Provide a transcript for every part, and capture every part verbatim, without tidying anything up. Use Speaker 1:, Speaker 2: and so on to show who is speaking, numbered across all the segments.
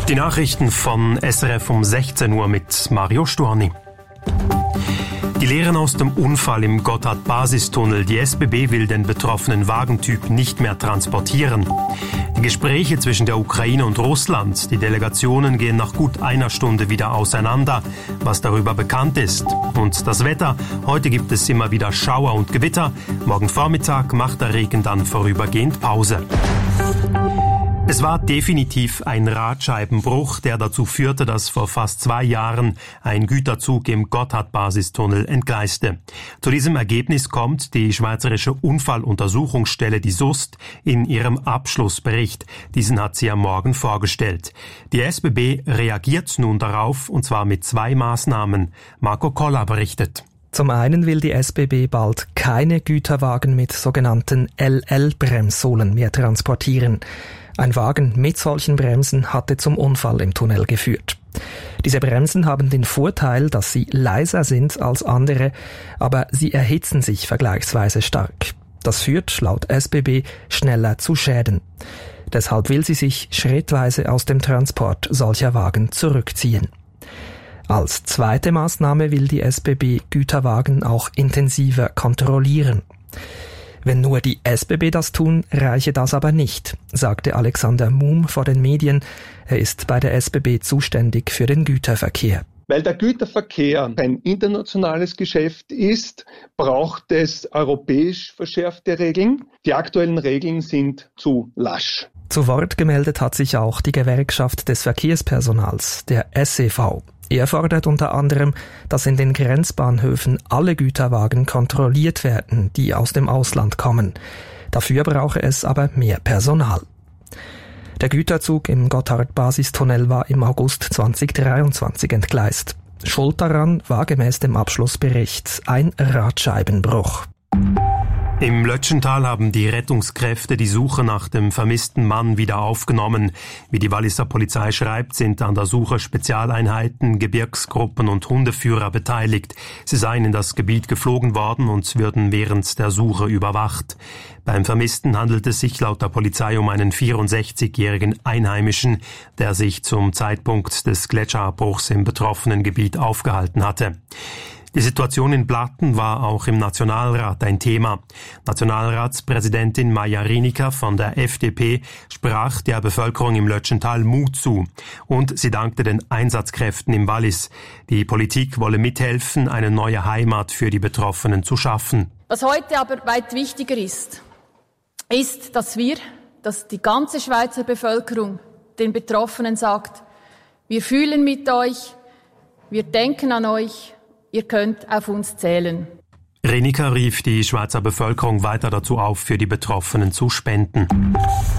Speaker 1: Die Nachrichten von S R F um sechzehn Uhr mit Mario Storni. Die Lehren aus dem Unfall im Gotthard-Basistunnel. Die S B B will den betroffenen Wagentyp nicht mehr transportieren. Die Gespräche zwischen der Ukraine und Russland. Die Delegationen gehen nach gut einer Stunde wieder auseinander, was darüber bekannt ist. Und das Wetter. Heute gibt es immer wieder Schauer und Gewitter. Morgen Vormittag macht der Regen dann vorübergehend Pause. Es war definitiv ein Radscheibenbruch, der dazu führte, dass vor fast zwei Jahren ein Güterzug im Gotthard-Basistunnel entgleiste. Zu diesem Ergebnis kommt die Schweizerische Unfalluntersuchungsstelle, die S U S T, in ihrem Abschlussbericht. Diesen hat sie am Morgen vorgestellt. Die S B B reagiert nun darauf, und zwar mit zwei Maßnahmen. Marco Koller berichtet.
Speaker 2: Zum einen will die S B B bald keine Güterwagen mit sogenannten L L-Bremssohlen mehr transportieren. Ein Wagen mit solchen Bremsen hatte zum Unfall im Tunnel geführt. Diese Bremsen haben den Vorteil, dass sie leiser sind als andere, aber sie erhitzen sich vergleichsweise stark. Das führt, laut S B B, schneller zu Schäden. Deshalb will sie sich schrittweise aus dem Transport solcher Wagen zurückziehen. Als zweite Maßnahme will die S B B Güterwagen auch intensiver kontrollieren. Wenn nur die S B B das tun, reiche das aber nicht, sagte Alexander Muhm vor den Medien. Er ist bei der S B B zuständig für den Güterverkehr.
Speaker 3: Weil der Güterverkehr ein internationales Geschäft ist, braucht es europäisch verschärfte Regeln. Die aktuellen Regeln sind zu lasch.
Speaker 2: Zu Wort gemeldet hat sich auch die Gewerkschaft des Verkehrspersonals, der S E V. Er fordert unter anderem, dass in den Grenzbahnhöfen alle Güterwagen kontrolliert werden, die aus dem Ausland kommen. Dafür brauche es aber mehr Personal. Der Güterzug im Gotthard-Basistunnel war im August zweitausenddreiundzwanzig entgleist. Schuld daran war gemäß dem Abschlussbericht ein Radscheibenbruch.
Speaker 1: Im Lötschental haben die Rettungskräfte die Suche nach dem vermissten Mann wieder aufgenommen. Wie die Walliser Polizei schreibt, sind an der Suche Spezialeinheiten, Gebirgsgruppen und Hundeführer beteiligt. Sie seien in das Gebiet geflogen worden und würden während der Suche überwacht. Beim Vermissten handelt es sich laut der Polizei um einen vierundsechzigjährigen Einheimischen, der sich zum Zeitpunkt des Gletscherabbruchs im betroffenen Gebiet aufgehalten hatte. Die Situation in Blatten war auch im Nationalrat ein Thema. Nationalratspräsidentin Maja Rieniker von der F D P sprach der Bevölkerung im Lötschental Mut zu und sie dankte den Einsatzkräften im Wallis. Die Politik wolle mithelfen, eine neue Heimat für die Betroffenen zu schaffen.
Speaker 4: Was heute aber weit wichtiger ist, ist, dass wir, dass die ganze Schweizer Bevölkerung den Betroffenen sagt, wir fühlen mit euch, wir denken an euch, ihr könnt auf uns zählen.
Speaker 1: Rieniker rief die Schweizer Bevölkerung weiter dazu auf, für die Betroffenen zu spenden.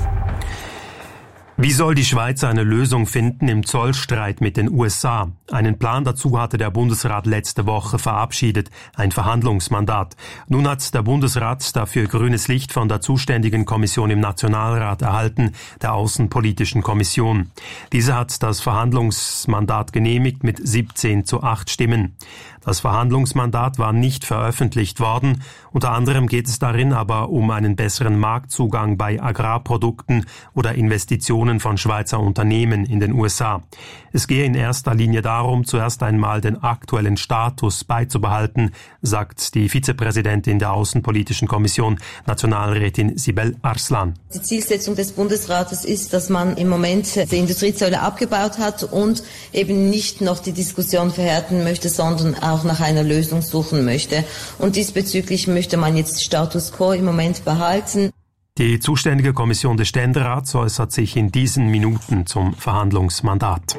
Speaker 1: Wie soll die Schweiz eine Lösung finden im Zollstreit mit den U S A? Einen Plan dazu hatte der Bundesrat letzte Woche verabschiedet, ein Verhandlungsmandat. Nun hat der Bundesrat dafür grünes Licht von der zuständigen Kommission im Nationalrat erhalten, der Außenpolitischen Kommission. Diese hat das Verhandlungsmandat genehmigt mit siebzehn zu acht Stimmen. Das Verhandlungsmandat war nicht veröffentlicht worden. Unter anderem geht es darin aber um einen besseren Marktzugang bei Agrarprodukten oder Investitionen von Schweizer Unternehmen in den U S A. Es gehe in erster Linie darum, zuerst einmal den aktuellen Status beizubehalten, sagt die Vizepräsidentin der Außenpolitischen Kommission, Nationalrätin Sibel Arslan.
Speaker 5: Die Zielsetzung des Bundesrates ist, dass man im Moment die Industriezölle abgebaut hat und eben nicht noch die Diskussion verhärten möchte, sondern auch nach einer Lösung suchen möchte. Und diesbezüglich möchte man jetzt Status quo im Moment behalten.
Speaker 1: Die zuständige Kommission des Ständerats äußert sich in diesen Minuten zum Verhandlungsmandat.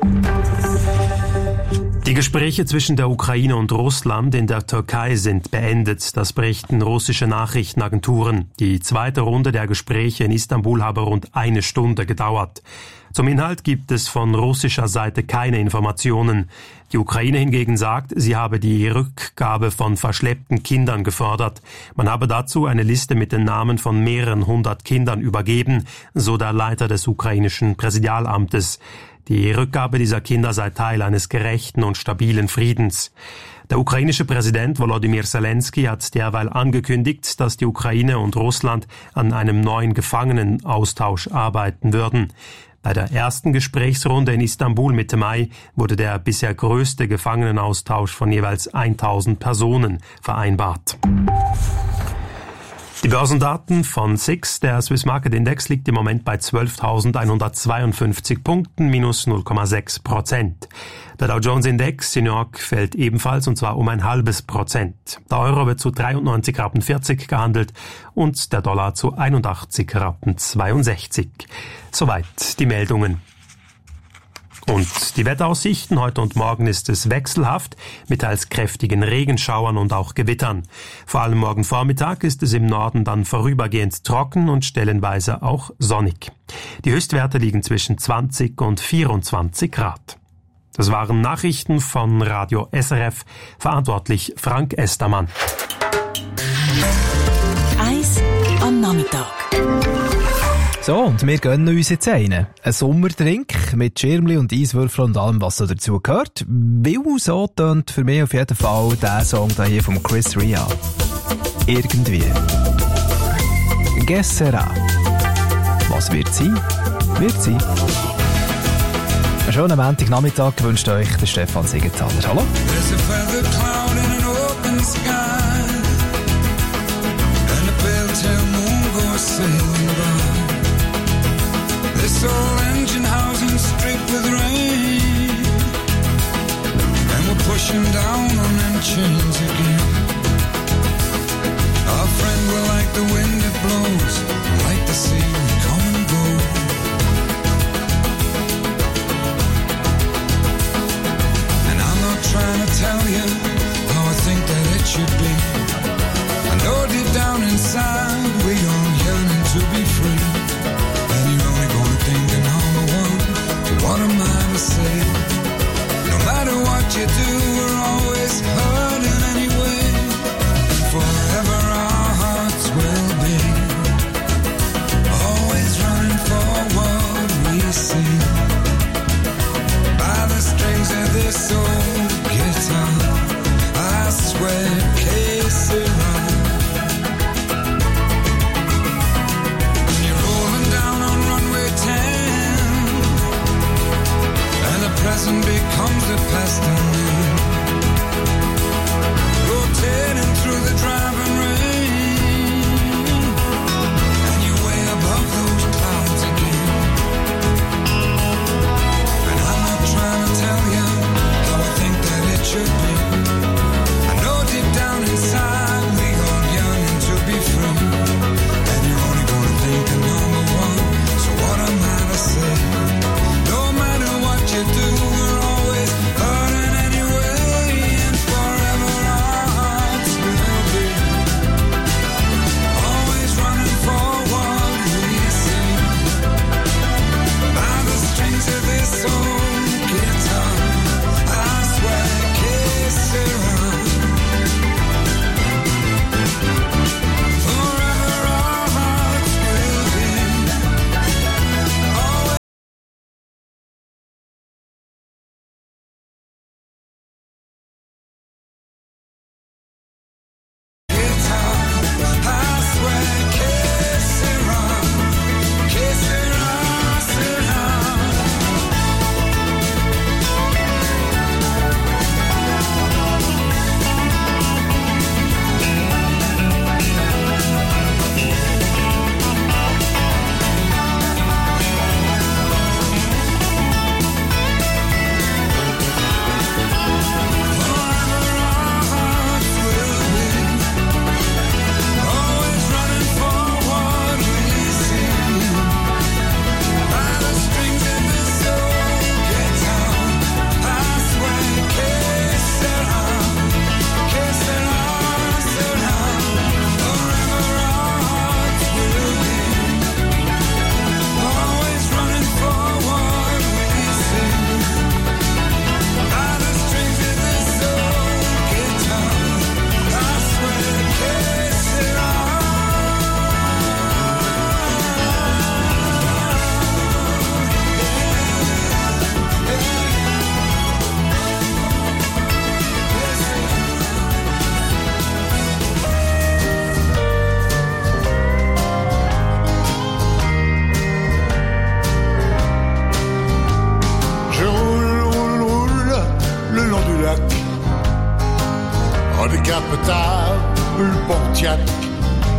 Speaker 1: Die Gespräche zwischen der Ukraine und Russland in der Türkei sind beendet, das berichten russische Nachrichtenagenturen. Die zweite Runde der Gespräche in Istanbul habe rund eine Stunde gedauert. Zum Inhalt gibt es von russischer Seite keine Informationen. Die Ukraine hingegen sagt, sie habe die Rückgabe von verschleppten Kindern gefordert. Man habe dazu eine Liste mit den Namen von mehreren hundert Kindern übergeben, so der Leiter des ukrainischen Präsidialamtes. Die Rückgabe dieser Kinder sei Teil eines gerechten und stabilen Friedens. Der ukrainische Präsident Volodymyr Zelensky hat derweil angekündigt, dass die Ukraine und Russland an einem neuen Gefangenenaustausch arbeiten würden. Bei der ersten Gesprächsrunde in Istanbul Mitte Mai wurde der bisher größte Gefangenenaustausch von jeweils tausend Personen vereinbart. Die Börsendaten von S I X, der Swiss Market Index, liegt im Moment bei zwölftausendeinhundertzweiundfünfzig Punkten, minus null Komma sechs Prozent. Der Dow Jones Index in New York fällt ebenfalls, und zwar um ein halbes Prozent. Der Euro wird zu dreiundneunzig Rappen vierzig gehandelt und der Dollar zu einundachtzig Rappen zweiundsechzig. Soweit die Meldungen. Und die Wetteraussichten: Heute und morgen ist es wechselhaft, mit teils kräftigen Regenschauern und auch Gewittern. Vor allem morgen Vormittag ist es im Norden dann vorübergehend trocken und stellenweise auch sonnig. Die Höchstwerte liegen zwischen zwanzig und vierundzwanzig Grad. Das waren Nachrichten von Radio S R F, verantwortlich Frank Estermann.
Speaker 6: Eis am Nachmittag.
Speaker 7: So, und wir gönnen uns jetzt einen. Ein Sommerdrink mit Schirmli und Eiswürfeln und allem, was so dazu gehört. Weil so tönt für mich auf jeden Fall der Song da hier von Chris Ria. Irgendwie. Que sera? Was wird sein? Wird sein. Einen schönen Montagnachmittag wünscht euch der Stefan Siegenthaler. Hallo. There's a feather cloud in an open sky and a pale-tail moon goes sailing by. This old engine housing streaked with rain, and we're pushing down on them chains again. Our friend, we're like the wind that blows, like the sea, we come and go. And I'm not trying to tell you how I think that it should be. I know deep down inside we all yearning to be free. And you're only gonna think and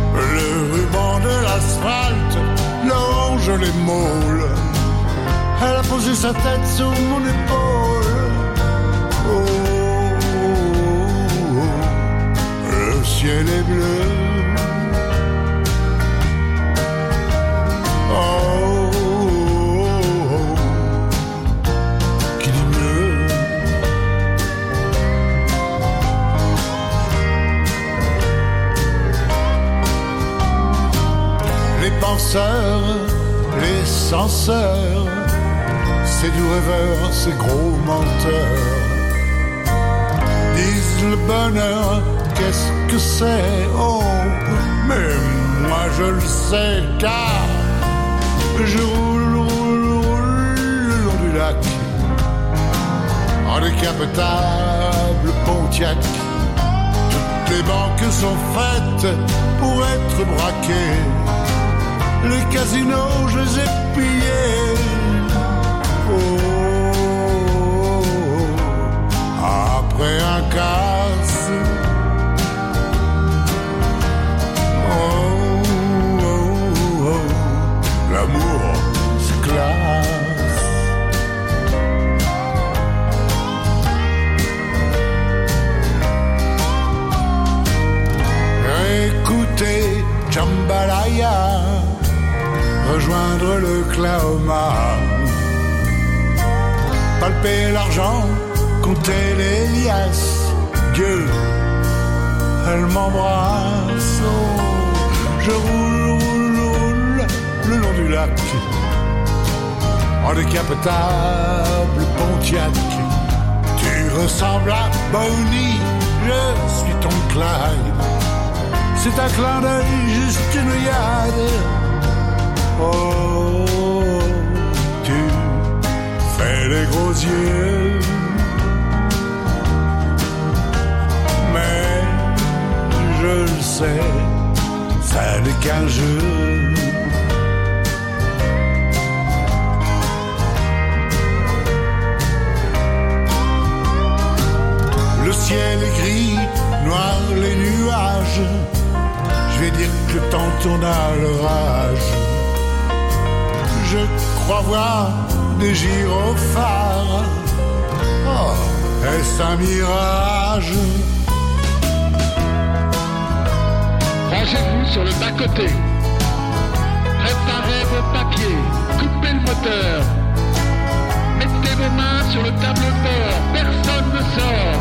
Speaker 8: Le ruban de l'asphalte, longe les môles. Elle a posé sa tête sur mon épaule. Oh, oh, oh, le ciel est bleu. Oh, oh, oh, qui dit mieux? Les penseurs, les censeurs, c'est du rêveur, c'est gros menteur. Disent le bonheur, qu'est-ce que c'est? Oh, mais moi je le sais car je roule, roule, roule le long du lac en décapotable Pontiac. Toutes les banques sont faites pour être braquées. Les casinos, je les ai pillés. Oh, oh, oh, après un casse. Oh, oh, oh, l'amour se classe. Écoutez Jambalaya, rejoindre le Claoma, palper l'argent, compter les liasses. Dieu, elle m'embrasse. Oh, je roule, roule, roule le long du lac en décapotable Pontiac. Tu ressembles à Bonnie, je suis ton Clyde. C'est un clin d'œil, juste une œillade. Oh, tu fais les gros yeux, mais je le sais, ça n'est qu'un jeu. Le ciel est gris, noir les nuages. Je vais dire que le temps tourne à l'orage. Je crois voir des gyrophares. Oh, est-ce un mirage?
Speaker 9: Rangez-vous sur le bas-côté. Préparez vos papiers. Coupez le moteur. Mettez vos mains sur le tableau de bord. Personne ne sort.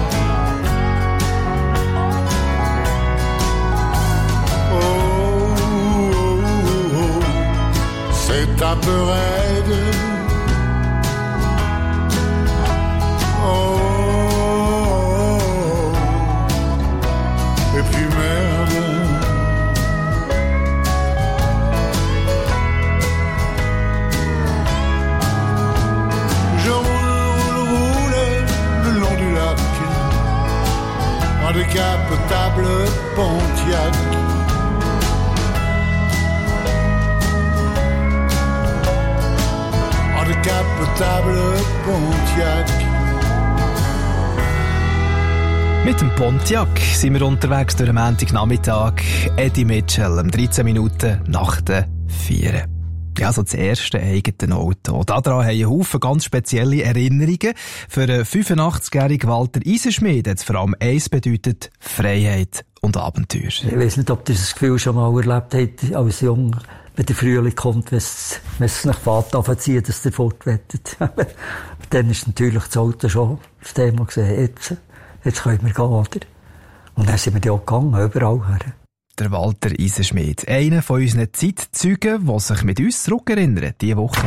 Speaker 8: Oh, oh, oh, c'est un peu raide. Oh, oh, oh, et puis merde. Je roule, roule, roule le long du lac en décapotable Pontiac. Décapotable Pontiac.
Speaker 7: Mit dem Pontiac sind wir unterwegs durch den Montagnachmittag. Eddie Mitchell, um dreizehn Minuten nach den vier. Ja, so das erste eigene Auto. Daran haben einen Haufen ganz spezielle Erinnerungen. Für einen fünfundachtzig-jährigen Walter Eisenschmied hat es vor allem eins bedeutet: Freiheit und Abenteuer.
Speaker 10: Ich weiss nicht, ob ihr das Gefühl schon mal erlebt habt als Jung, wenn der Frühling kommt, wenn es, wenn es nach Fahrt anzieht, dass ihr fortwettet. Dann ist natürlich das Auto schon das Thema gesehen. Jetzt, jetzt können wir gehen, oder? Und dann sind wir ja auch gegangen, überall her.
Speaker 7: Der Walter Eisenschmied, einer von unseren Zeitzeugen, der sich mit uns zurückerinnert, diese Woche.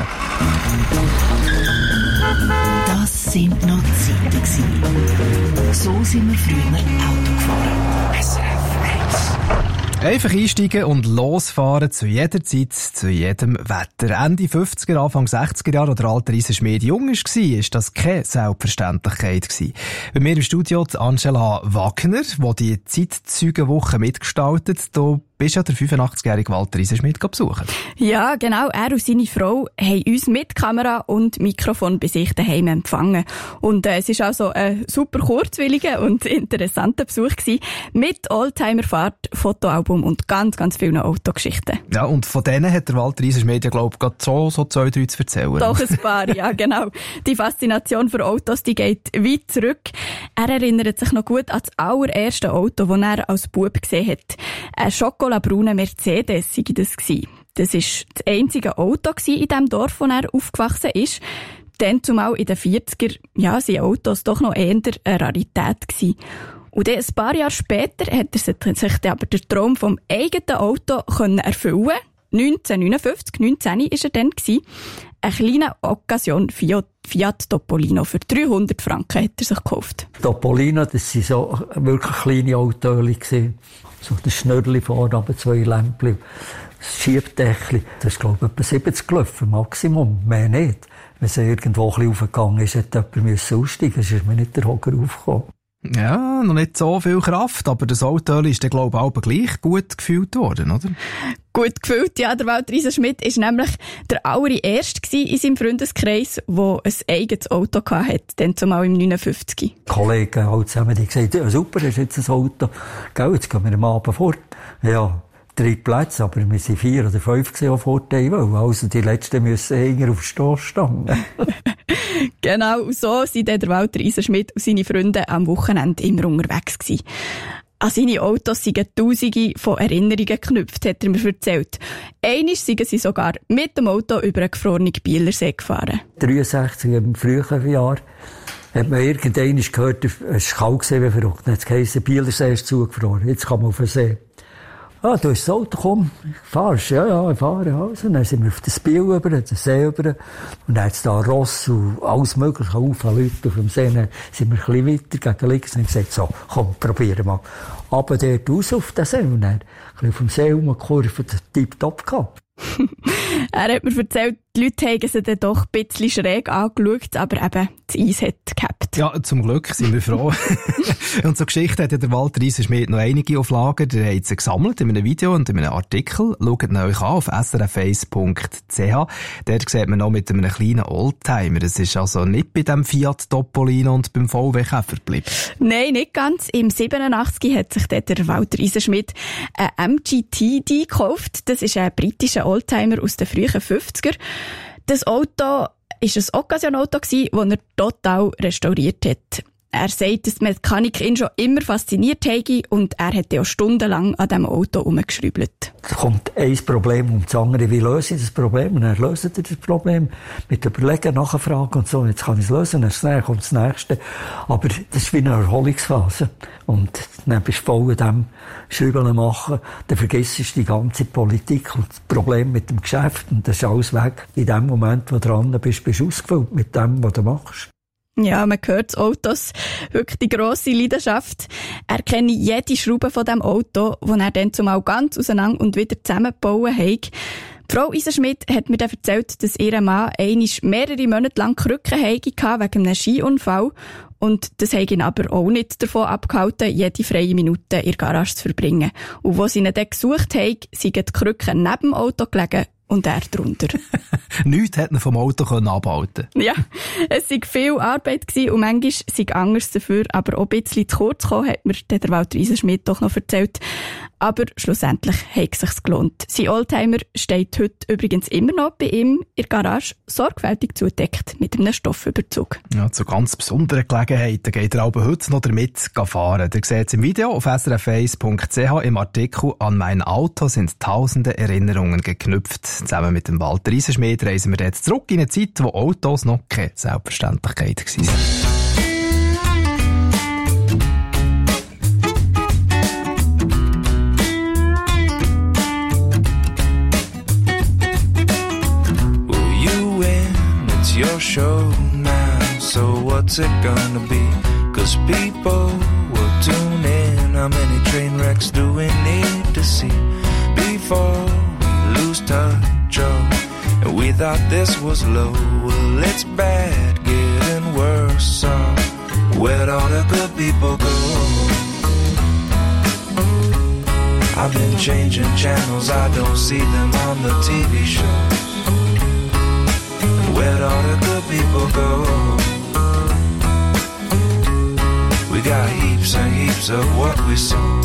Speaker 6: Das sind noch Zeiten. So sind wir früher Auto gefahren. S R F eins.
Speaker 7: Einfach einsteigen und losfahren zu jeder Zeit, zu jedem Wetter. Ende fünfziger, Anfang sechziger Jahre, als der alte Eisenschmied jung war, war das keine Selbstverständlichkeit. Bei mir im Studio die Angela Wagner, die die Zeitzeugenwoche mitgestaltet. Da bist ja der fünfundachtzigjährige Walter Eisenschmidt besuchen.
Speaker 11: Ja, genau. Er und seine Frau haben uns mit Kamera und Mikrofon bei sich daheim empfangen. Und äh, es war also ein super kurzwilliger und interessanter Besuch gewesen, mit Oldtimer-Fahrt, Fotoalbum und ganz, ganz vielen Autogeschichten.
Speaker 7: Ja, und von denen hat der Walter Eisenschmidt ja, glaube ich, gerade so, so zwei, drei zu erzählen.
Speaker 11: Doch ein paar, ja, genau. Die Faszination für Autos, die geht weit zurück. Er erinnert sich noch gut an das allererste Auto, das er als Bub gesehen hat. Ein schokolabrauner Mercedes sei das gewesen. Das war das einzige Auto in dem Dorf, wo er aufgewachsen ist. Dann zumal in den vierziger, ja, sind Autos doch noch eher eine Rarität gewesen. Und dann ein paar Jahre später hat er sich aber den Traum vom eigenen Auto erfüllen. neunzehnhundertneunundfünfzig, neunzehn war er dann gewesen. Ein kleiner Occasion Fiat, Fiat Topolino für dreihundert Franken hat er sich gekauft.
Speaker 10: Topolino, das waren so wirklich kleine Autos. So das Schnürli vorne, aber zwei Lämpchen, das Schiebdächli. Das ist, glaube ich, etwa siebzig gelaufen, Maximum, mehr nicht. Wenn es irgendwo ein bisschen aufgegangen ist, hätte jemand aussteigen müssen, sonst ist mir nicht der Hocker aufgekommen.
Speaker 7: Ja, noch nicht so viel Kraft, aber das Auto ist dann, glaube ich, auch gleich gut gefühlt worden, oder?
Speaker 11: Gut gefühlt, ja. Der Walter Eisenschmidt war nämlich der allererste in seinem Freundeskreis, der ein eigenes Auto hatte, dann zumal im neunundfünfzig.
Speaker 10: Die Kollegen alle zusammen, die gesagt, ja, super, das ist jetzt ein Auto. Gell, jetzt gehen wir am Abend fort. Ja, drei Plätze, aber wir waren vier oder fünf die fortgehen wollen. Also die Letzten müssen eher auf Stehen stehen.
Speaker 11: Genau, und so sind der Walter Eisenschmidt und seine Freunde am Wochenende immer unterwegs gewesen. An seine Autos sind Tausende von Erinnerungen geknüpft, hat er mir erzählt. Einmal sind sie sogar mit dem Auto über einen gefrorenen Bielersee gefahren.
Speaker 10: dreiundsechzig im früheren Jahr hat man irgendwann gehört, es war kalt gewesen, wie verrückt. Dann hat es geheißen, Bielersee ist zugefroren, jetzt kann man auf den See. Ah, du hast das Auto, komm, fahrst? Ja, ja, ich fahre. Also. Dann sind wir auf das Biel über, den See über. Und dann hat es da Ross und alles mögliche Haufen Leute auf dem See. Dann sind wir ein bisschen weiter gegen links und haben gesagt, so, komm, probieren mal. Aber dort raus auf den See. Und dann ein bisschen auf dem See rumgekurvt, tipptopp gehabt.
Speaker 11: Er hat mir erzählt, die Leute haben sie dann doch ein bisschen schräg angeschaut, aber eben, das Eis hat gehabt.
Speaker 7: Ja, zum Glück sind wir froh. Und so Geschichten hat ja der Walter Eisenschmidt noch einige auf Lager. Der hat sie gesammelt in einem Video und in einem Artikel. Schaut ihn euch an auf s r f eins punkt c h. Dort sieht man noch mit einem kleinen Oldtimer. Es ist also nicht bei dem Fiat Topolino und beim V W Käfer geblieben.
Speaker 11: Nein, nicht ganz. Im siebenundachtzig hat sich der Walter Eisenschmidt ein M G T D gekauft. Das ist ein britischer Oldtimer aus den frühen fünfziger. Das Auto war ein Occasion-Auto, das er total restauriert hat. Er sagt, dass die Mechanik ihn schon immer fasziniert habe und er hat ja stundenlang an diesem Auto herumgeschraubt.
Speaker 10: Da kommt ein Problem um das andere. Wie löse ich das Problem? Und er löst er das Problem mit Überlegen, Nachfragen und so. Jetzt kann ich es lösen, dann kommt das Nächste. Aber das ist wie eine Erholungsphase. Und dann bist du voll in dem Schrauben machen. Dann vergisst du die ganze Politik und das Problem mit dem Geschäft. Und das ist alles weg. In dem Moment, wo du dran bist, bist du ausgefüllt mit dem, was du machst.
Speaker 11: Ja, man hört Autos, wirklich die grosse Leidenschaft. Er kenne jede Schraube von diesem Auto, das er dann zumal ganz auseinander und wieder zusammengebaut hat. Frau Eisenschmidt hat mir dann erzählt, dass ihr Mann einmal mehrere Monate lang Krücken hatte wegen einem Skiunfall. Und das hat ihn aber auch nicht davon abgehalten, jede freie Minute in der Garage zu verbringen. Und wo sie ihn dann gesucht haben, sind die Krücken neben dem Auto gelegen und er drunter.
Speaker 7: Nichts hätte man vom Auto abhalten können.
Speaker 11: Ja, es war viel Arbeit gewesen und manchmal sei anders dafür, aber auch ein bisschen zu kurz gekommen, hat mir der Walter Eisenschmidt doch noch erzählt. Aber schlussendlich hat es sich gelohnt. Sein Oldtimer steht heute übrigens immer noch bei ihm in der Garage, sorgfältig zugedeckt mit einem Stoffüberzug.
Speaker 7: Ja, zu ganz besonderen Gelegenheiten geht er aber heute noch damit fahren. Ihr seht es im Video auf s r f eins punkt c h im Artikel «An mein Auto sind tausende Erinnerungen geknüpft». Zusammen mit dem Walter Eisenschmidt reisen wir jetzt zurück in eine Zeit, wo Autos noch keine Selbstverständlichkeit waren.
Speaker 12: Your show now, so what's it gonna be? Cause people will tune in. How many train wrecks do we need to see before we lose touch? Oh, and we thought this was low. Well, it's bad, getting worse. So where'd all the good people go? I've been changing channels, I don't see them on the T V shows. Where'd all the good people go? We got heaps and heaps of what we sow.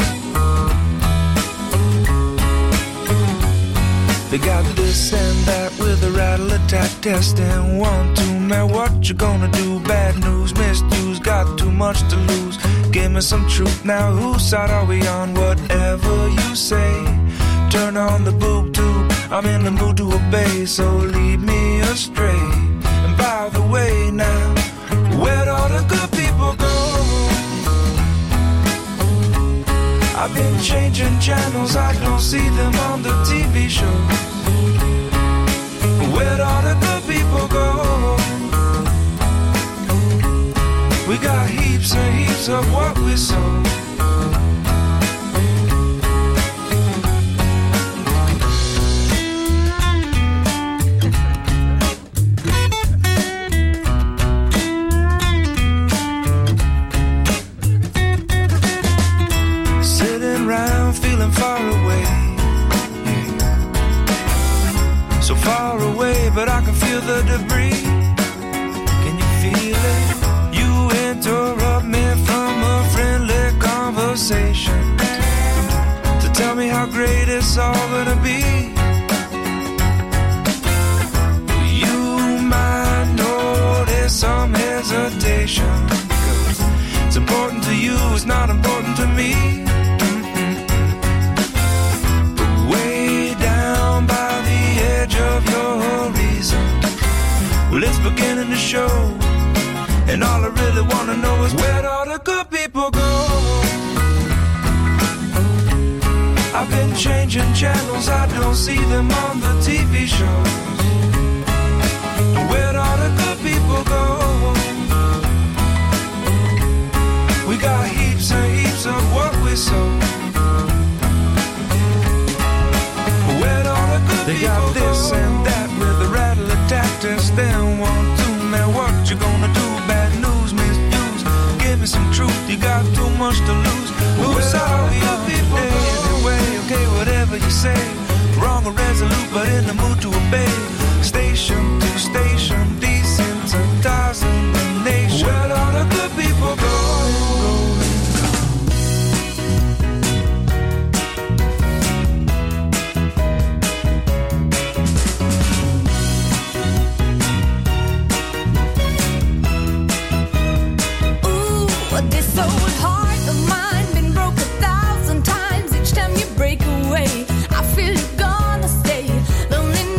Speaker 12: They got this and that with a rattle attack test and one, two, man, what you gonna do? Bad news, misuse, got too much to lose. Give me some truth now, whose side are we on? Whatever you say, turn on the boob tube, I'm in the mood to obey, so lead me astray. And by the way now, where'd all the good people go? I've been changing channels, I don't see them on the T V shows. Where'd all the good people go? We got heaps and heaps of what we sow. Far away, so far away, but I can feel the debris. Can you feel it? You interrupt me from a friendly conversation to tell me how great it's all gonna be. You might notice some hesitation, 'cause it's important to you, it's not important to me. Of your horizon, well, it's beginning to show, and all I really want to know is where'd all the good people go? I've been changing channels, I don't see them on the T V shows. Where'd all the good people go? We got heaps and heaps of what we sow. Where'd all the good they got this go? And that with a rattle attack test. Then one, two, man, what you gonna do? Bad news, misuse. Give me some truth, you got too much to lose. Who's all the good people go? Anyway, okay, whatever you say. Wrong or resolute, but in the mood to obey. Station to station, desensitizing the nation. Where'd all the good people go?
Speaker 13: Break away, I feel you're gonna stay. Lonely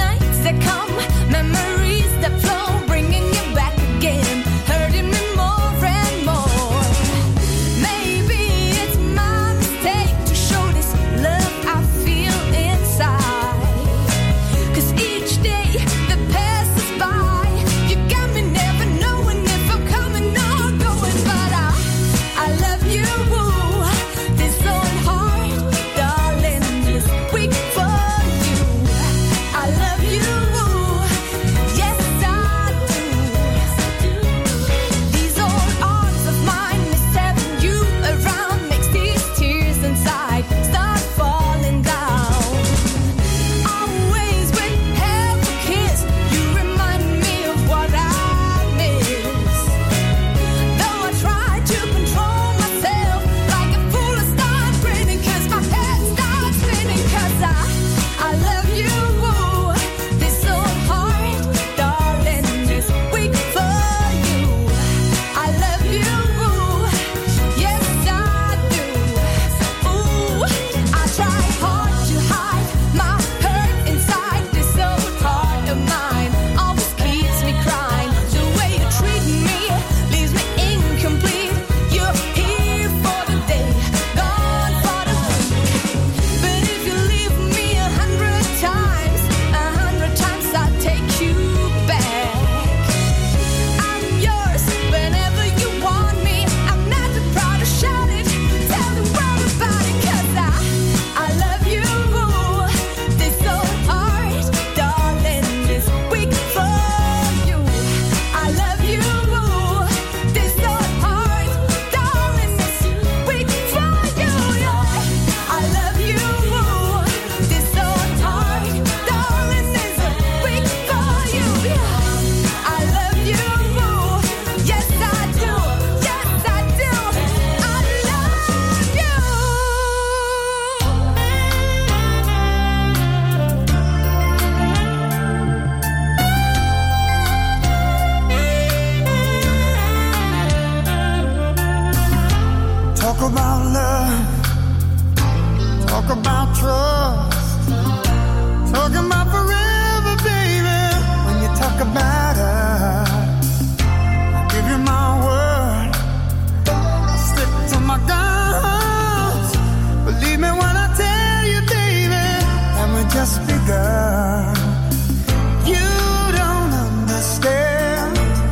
Speaker 8: just begun. You don't understand,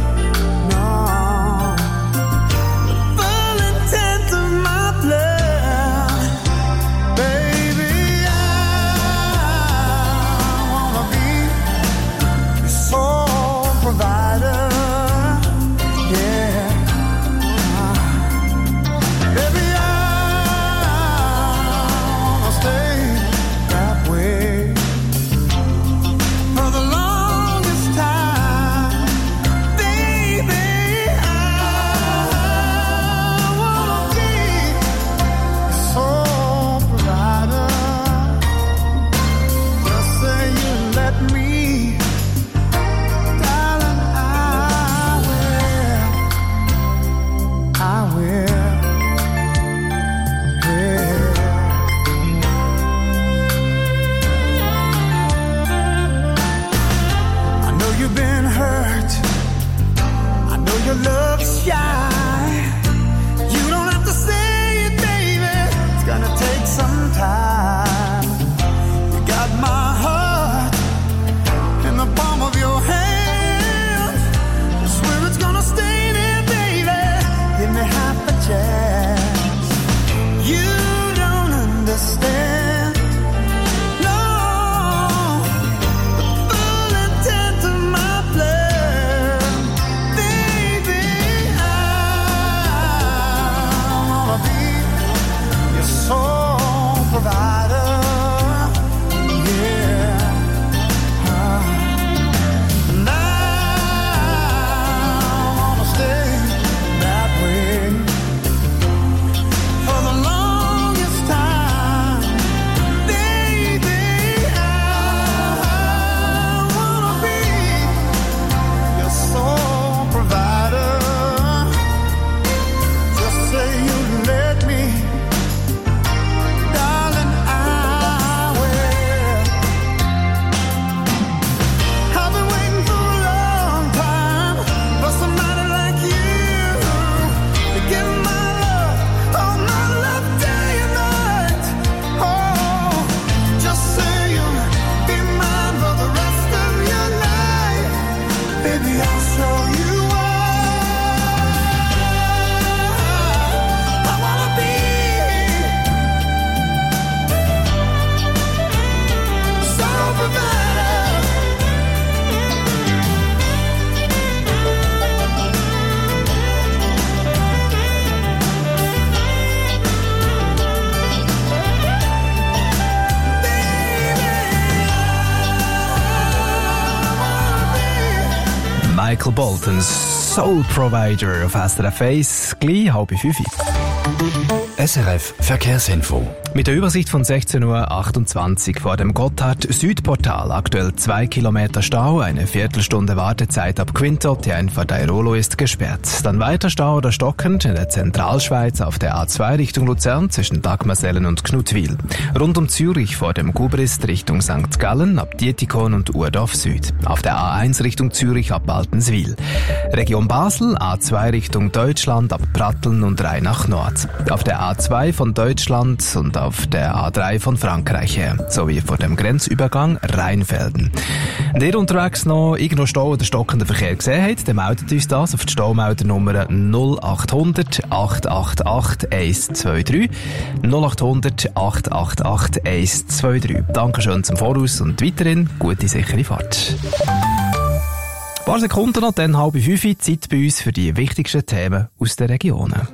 Speaker 8: no, the full intent of my plan. Baby, I wanna be your sole provider. Yeah, baby, I wanna stay that way for the longest time. Baby, I wanna be your sole provider. Just say you let me, darling, I will, I will, yeah. I know you've been hurt, I know your love is shy. You don't have to say it, baby, it's gonna take some time. You got my heart in the palm of your hand. I swear it's gonna stay there, baby. Give me half a chance. You don't understand, no, the full intent of my plan. Baby, I wanna be your sole provider. Yeah. And I wanna stay that way for the longest time. Baby, I wanna be your sole provider. Just say you let me, darling, I will. I've been waiting for a long time for somebody like you to give my love, all my love day and night. Oh, just say you'll be mine for the rest of your life. Baby, I'll show you why. I wanna be sole provider.
Speaker 7: Michael Bolton, Soul Provider auf S R F eins, gleich halb fünf.
Speaker 13: S R F Verkehrsinfo.
Speaker 7: Mit der Übersicht von sechzehn Uhr achtundzwanzig vor dem Gotthard-Südportal. Aktuell zwei Kilometer Stau, eine Viertelstunde Wartezeit ab Quintot, die Einfahrt Airolo ist gesperrt. Dann weiter Stau oder stockend in der Zentralschweiz auf der A zwei Richtung Luzern zwischen Dagmersellen und Knutwil. Rund um Zürich vor dem Gubrist Richtung Sankt Gallen ab Dietikon und Urdorf Süd. Auf der A eins Richtung Zürich ab Baltenswil. Region Basel, A zwei Richtung Deutschland ab Pratteln und Rheinach Nord. Auf der A zwei von Deutschland und auf der A drei von Frankreich her, sowie vor dem Grenzübergang Rheinfelden. Wenn ihr unterwegs noch irgendwo Stau oder stockenden Verkehr gesehen habt, dann meldet uns das auf die Staumeldernummer null achthundert acht acht acht eins zwei drei. null achthundert acht acht acht eins zwei drei. Dankeschön zum Voraus und weiterhin gute, sichere Fahrt. Ein paar Sekunden noch, dann halb fünf, Zeit bei uns für die wichtigsten Themen aus den Regionen.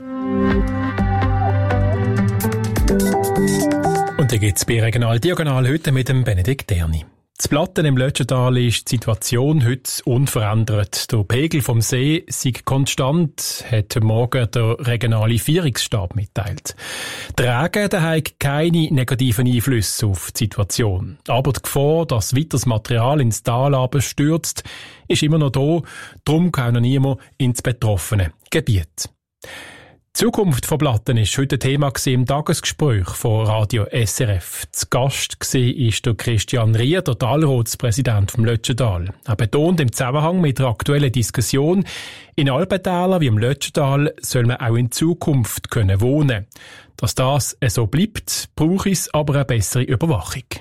Speaker 14: Und dann geht's bei Regional Diagonal heute mit dem Benedikt Derni. Das Platten im Lötschental ist die Situation heute unverändert. Der Pegel vom See sei konstant, hat heute Morgen der regionale Vierungsstab mitteilt. Die Regen haben keine negativen Einflüsse auf die Situation. Aber die Gefahr, dass weiteres Material ins Tal stürzt, ist immer noch da. Darum kann noch niemand ins betroffene Gebiet. Die Zukunft von Platten ist heute Thema im Tagesgespräch von Radio S R F. Zu Gast war der Christian Rier, der Talratspräsident vom Lötschental. Er betont im Zusammenhang mit der aktuellen Diskussion, in Alpentälern wie im Lötschental soll man auch in Zukunft können wohnen. Dass das so bleibt, braucht es aber eine bessere Überwachung.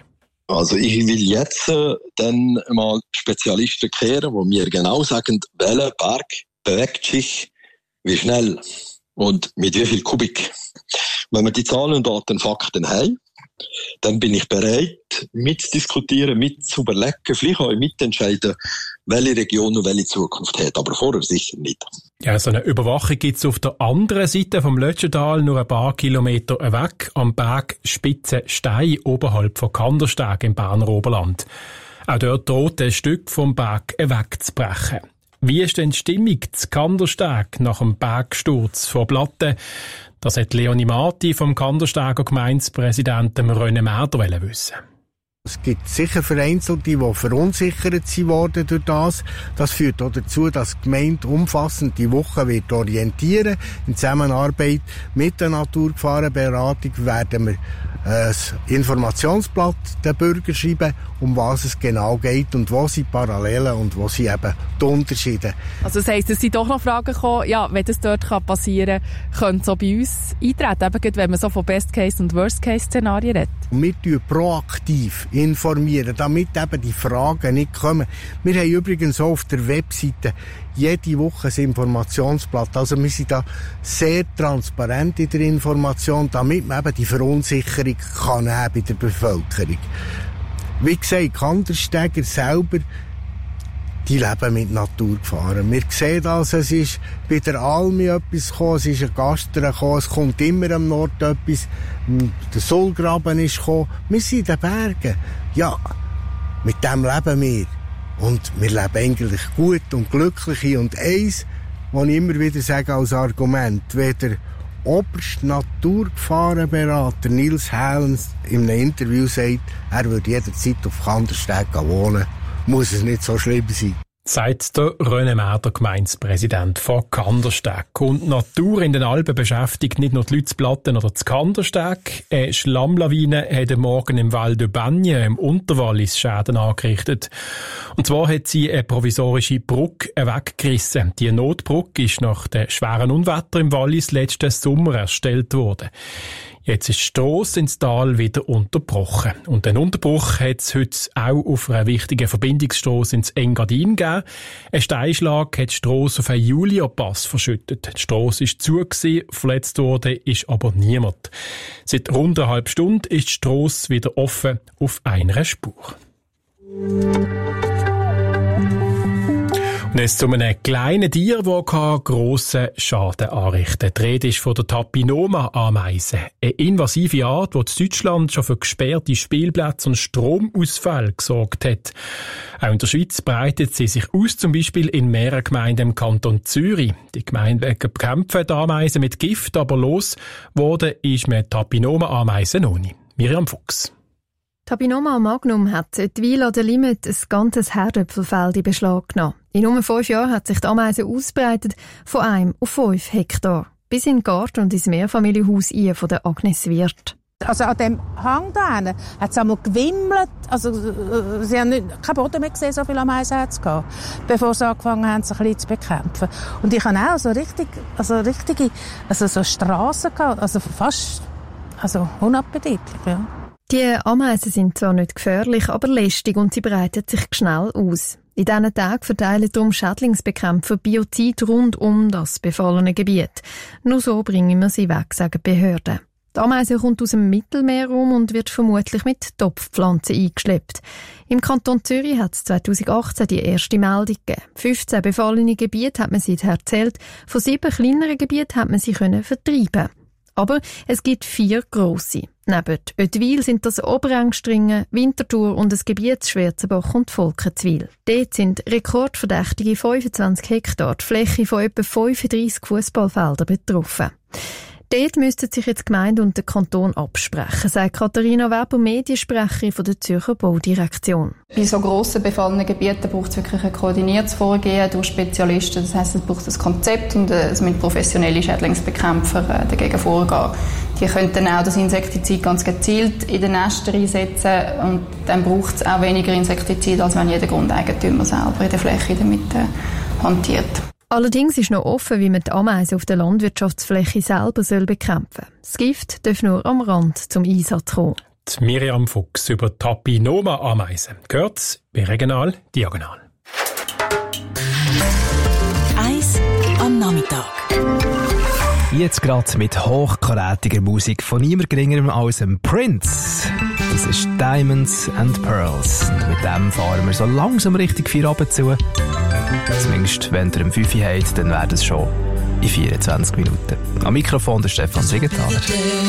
Speaker 15: Also ich will jetzt äh, dann mal Spezialisten kehren, die mir genau sagen, welcher Berg bewegt sich wie schnell und mit wie viel Kubik. Wenn wir die Zahlen, Daten, Fakten haben, dann bin ich bereit, mitzudiskutieren, mitzuüberlegen, vielleicht auch mitentscheiden, welche Region und welche Zukunft hat. Aber vorher sicher nicht.
Speaker 14: Ja, so eine Überwachung gibt es auf der anderen Seite vom Lötschental, nur ein paar Kilometer weg, am Berg Spitze Stein, oberhalb von Kandersteg im Berner Oberland. Auch dort droht ein Stück vom Berg wegzubrechen. Wie ist denn die Stimmung zu Kandersteg nach dem Bergsturz von Platten? Das hat Leonie Marti vom Kandersteger Gemeindepräsidenten René Merder wissen.
Speaker 16: Es gibt sicher Vereinzelte, die verunsichert worden durch das. Das führt auch dazu, dass die Gemeinde umfassend die Woche wird orientieren. In Zusammenarbeit mit der Naturgefahrenberatung werden wir ein Informationsblatt den Bürgern schreiben, um was es genau geht und wo sind die Parallelen und wo sind eben die Unterschiede.
Speaker 17: Also das heisst, es sind doch noch Fragen gekommen, ja, wenn das dort passieren kann, könnte es auch bei uns eintreten, eben wenn man so von Best-Case- und Worst-Case-Szenarien redet.
Speaker 16: Und wir informieren proaktiv, informieren, damit eben die Fragen nicht kommen. Wir haben übrigens auch auf der Webseite jede Woche ein Informationsblatt. Also wir sind da sehr transparent in der Information, damit man eben die Verunsicherung kann haben bei der Bevölkerung. Wie gesagt, Kandersteger selber, die leben mit Naturgefahren. Wir sehen das, es ist bei der Almi etwas gekommen, es ist ein Gaster gekommen, es kommt immer am Nord etwas, der Sulgraben ist gekommen. Wir sind in den Bergen. Ja, mit dem leben wir. Und wir leben eigentlich gut und glücklich. Und eins, was ich immer wieder sage als Argument, wenn der oberste Naturgefahrenberater Nils Hählens in einem Interview sagt, er würde jederzeit auf Kandersteg wohnen, muss es nicht so schlimm sein.
Speaker 14: Sagt der René Merder, Gemeindepräsident von Kandersteg. Und die Natur in den Alpen beschäftigt nicht nur die Leute zu Platten oder zu Kandersteg. Eine Schlammlawine hat am Morgen im Val de Bagne im Unterwallis Schäden angerichtet. Und zwar hat sie eine provisorische Brücke weggerissen. Die Notbrücke ist nach den schweren Unwetter im Wallis letzten Sommer erstellt worden. Jetzt ist die Strasse ins Tal wieder unterbrochen. Und den Unterbruch hat es heute auch auf einer wichtigen Verbindungsstrasse ins Engadin gegeben. Ein Steinschlag hat die Strasse auf den Julia-Pass verschüttet. Die Strasse war zu gewesen, verletzt worden ist aber niemand. Seit rund einer halben Stunde ist die Strasse wieder offen auf einer Spur. Und jetzt zu einem kleinen Tier, das grossen Schaden anrichten kann. Die Rede ist von der Tapinoma-Ameise. Eine invasive Art, die in Deutschland schon für gesperrte Spielplätze und Stromausfälle gesorgt hat. Auch in der Schweiz breitet sie sich aus, zum Beispiel in mehreren Gemeinden im Kanton Zürich. Die Gemeinden bekämpfen die Ameisen mit Gift, aber los worden ist mit Tapinoma-Ameisen noch nicht. Miriam Fuchs.
Speaker 18: Tapinoma magnum hat Oetwil an der Limit ein ganzes Herdöpfelfeld in Beschlag genommen. In nur fünf Jahren hat sich die Ameise ausbreitet von einem auf fünf Hektar. Bis in den Garten und ins Mehrfamilienhaus ein von der Agnes Wirth.
Speaker 19: Also an dem Hang da hinten hat es einmal gewimmelt. Also, sie haben nicht, keinen Boden mehr gesehen, so viele Ameisen hat es gehabt, bevor sie angefangen haben, sich ein bisschen zu bekämpfen. Und ich habe auch so richtig, also richtige, also so Strassen gehabt, also fast, also unappetitlich, ja.
Speaker 18: Die Ameisen sind zwar nicht gefährlich, aber lästig und sie breiten sich schnell aus. In diesen Tagen verteilen darum Schädlingsbekämpfer Biozid rund um das befallene Gebiet. Nur so bringen wir sie weg, sagen die Behörden. Die Ameise kommt aus dem Mittelmeerraum und wird vermutlich mit Topfpflanzen eingeschleppt. Im Kanton Zürich hat es zweitausendachtzehn die erste Meldung gegeben. fünfzehn befallene Gebiete hat man seither gezählt. Von sieben kleineren Gebieten hat man sie können vertreiben. Aber es gibt vier grosse. Neben Oetwil sind das Oberengstringen, Winterthur und das Gebiet Schwerzebach und Volkenswil. Dort sind rekordverdächtige fünfundzwanzig Hektar die Fläche von etwa fünfunddreissig Fußballfeldern betroffen. Dort müssten sich jetzt die Gemeinde und der Kanton absprechen, sagt Katharina Weber, Mediensprecherin von der Zürcher Baudirektion.
Speaker 20: Bei so grossen befallenen Gebieten braucht es wirklich ein koordiniertes Vorgehen durch Spezialisten. Das heisst, es braucht ein Konzept und es müssen professionelle Schädlingsbekämpfer dagegen vorgehen. Die können dann auch das Insektizid ganz gezielt in den Nestern einsetzen und dann braucht es auch weniger Insektizid, als wenn jeder Grundeigentümer selber in der Fläche damit äh, hantiert.
Speaker 18: Allerdings ist noch offen, wie man die Ameisen auf der Landwirtschaftsfläche selber soll bekämpfen soll. Das Gift darf nur am Rand zum Einsatz kommen.
Speaker 14: die Miriam Fuchs über Tapinoma-Ameisen. Gehört's bei Regional Diagonal.
Speaker 6: Eins am Nachmittag.
Speaker 7: Jetzt gerade mit hochkarätiger Musik von niemand geringerem als dem Prince. Das ist Diamonds and Pearls. Und mit dem fahren wir so langsam richtig Feierabend zu. Zumindest wenn ihr um fünf Uhr habt, dann wäre das schon in vierundzwanzig Minuten. Am Mikrofon der Stefan Siegenthaler.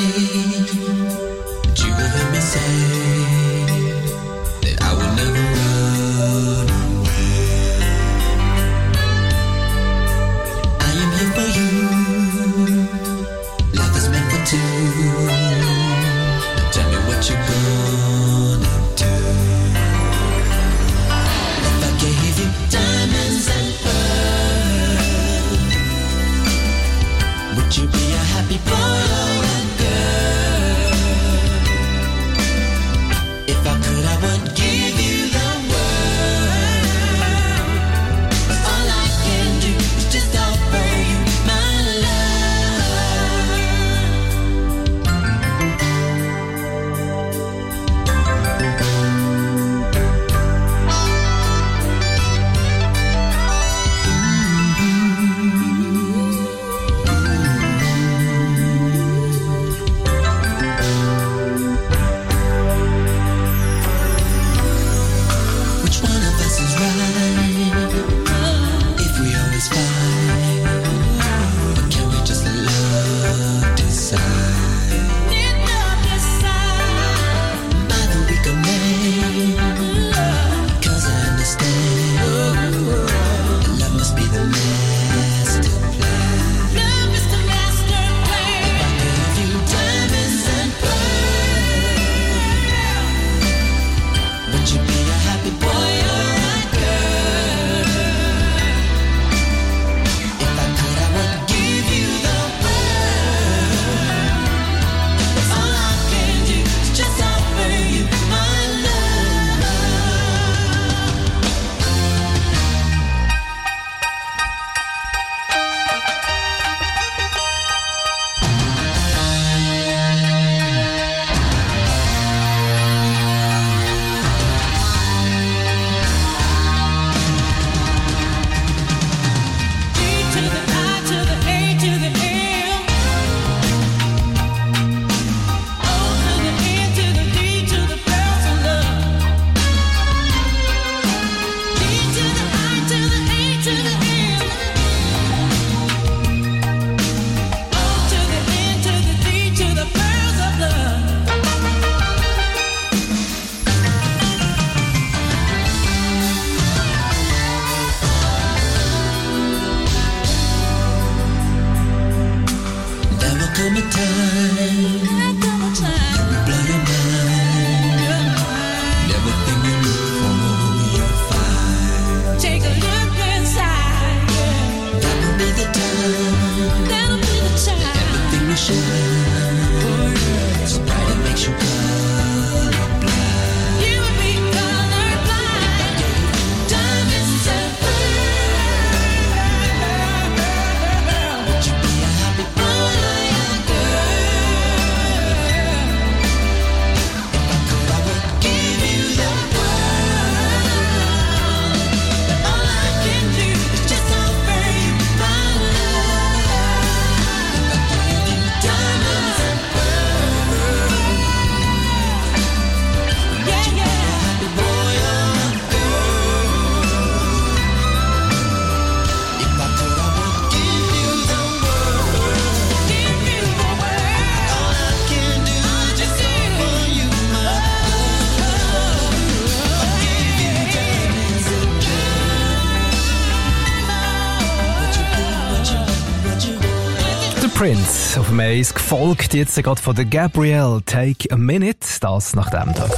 Speaker 7: Prince auf dem Eis, gefolgt jetzt gerade von der Gabrielle, Take a Minute, das nach dem Tag.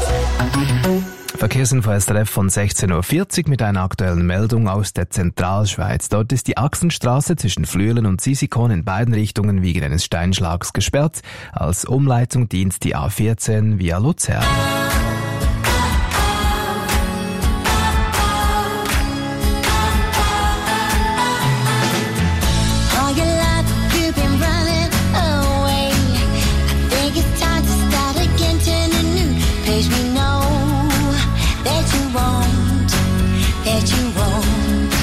Speaker 7: Verkehrsinfo S R F von sechzehn Uhr vierzig mit einer aktuellen Meldung aus der Zentralschweiz. Dort ist die Achsenstraße zwischen Flüelen und Sisikon in beiden Richtungen wegen eines Steinschlags gesperrt. Als Umleitung dient die A vierzehn via Luzern.
Speaker 21: Time to start again, turn a new you won't, that you won't.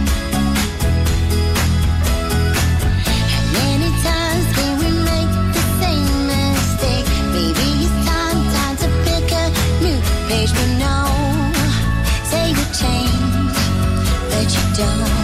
Speaker 21: How many times can we make the same mistake? Maybe it's time, time to pick a new page. But no, say you change, but you don't.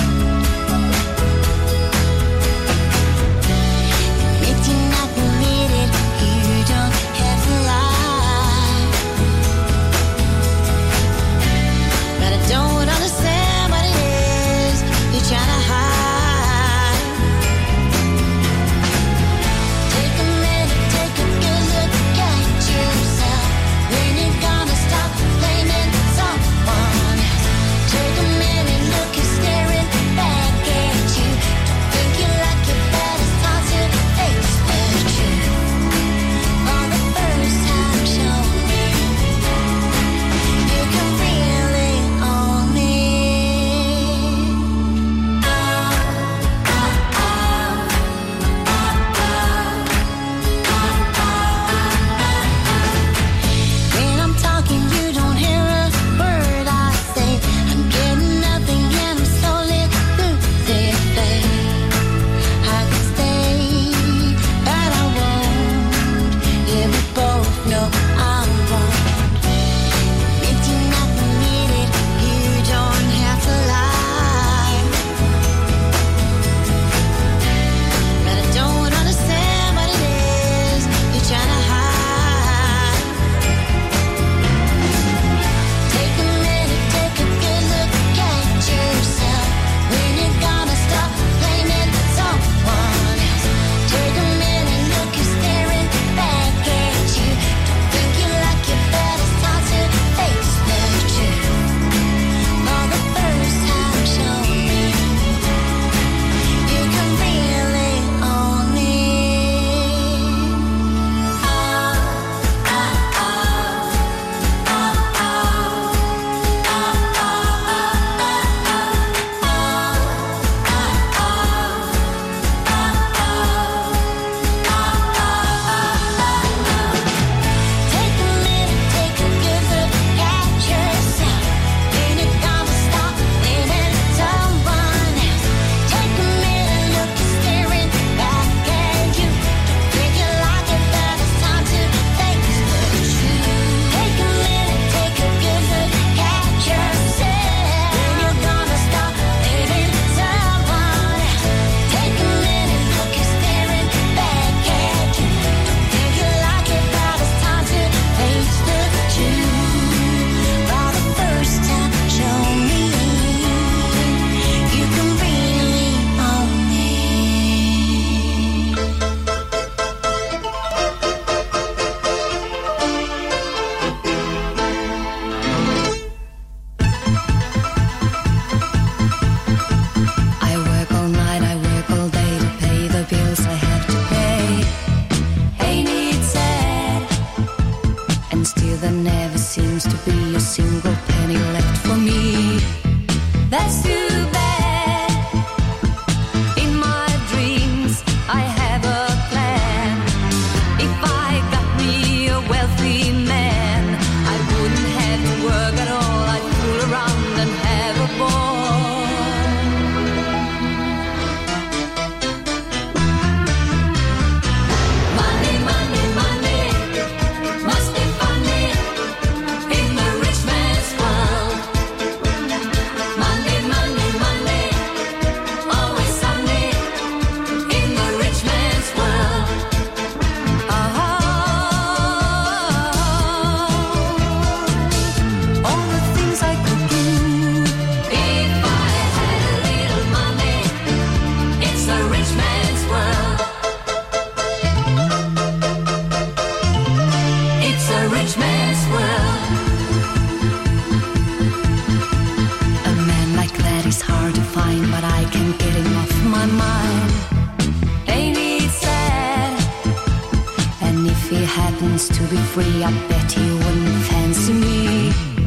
Speaker 21: happens to be free, I bet he wouldn't fancy me.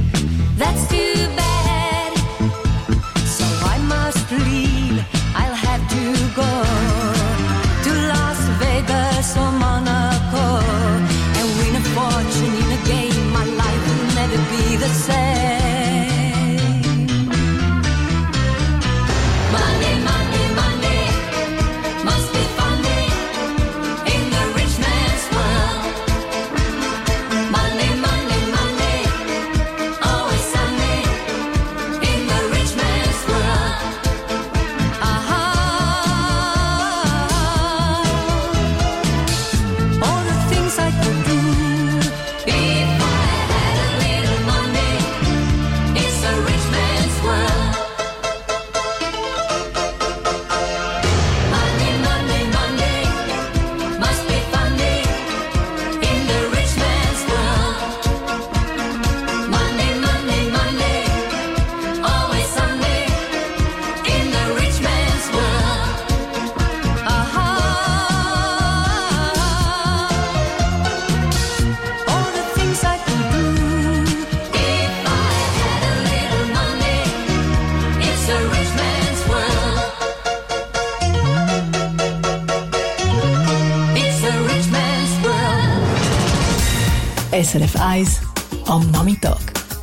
Speaker 21: That's too bad, so I must leave. I'll have to go to Las Vegas or Monaco and win a fortune in a game. My life will never be the same.
Speaker 6: S R F eins am Nachmittag.